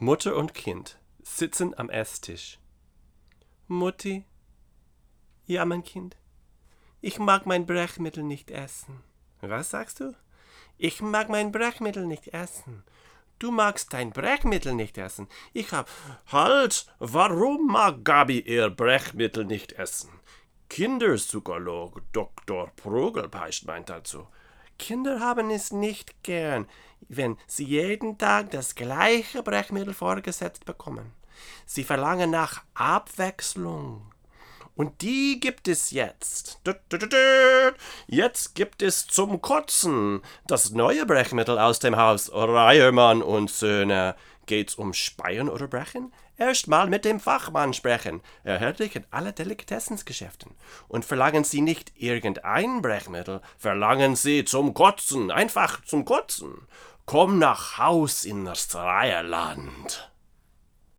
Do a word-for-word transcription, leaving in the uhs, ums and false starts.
Mutter und Kind sitzen am Esstisch. Mutti? Ja, mein Kind? Ich mag mein Brechmittel nicht essen. Was sagst du? Ich mag mein Brechmittel nicht essen. Du magst dein Brechmittel nicht essen. Ich hab... Halt! Warum mag Gabi ihr Brechmittel nicht essen? Kinderpsychologe Doktor Progelpeist meint dazu. Kinder haben es nicht gern, wenn sie jeden Tag das gleiche Brechmittel vorgesetzt bekommen. Sie verlangen nach Abwechslung. Und die gibt es jetzt. Jetzt gibt es zum Kotzen das neue Brechmittel aus dem Haus Reiermann und Söhne. Geht's um Speien oder Brechen? Erst mal mit dem Fachmann sprechen. Er hört dich in alle Delikatessensgeschäften. Und verlangen Sie nicht irgendein Brechmittel, verlangen Sie zum Kotzen, einfach zum Kotzen. Komm nach Haus in das Reierland.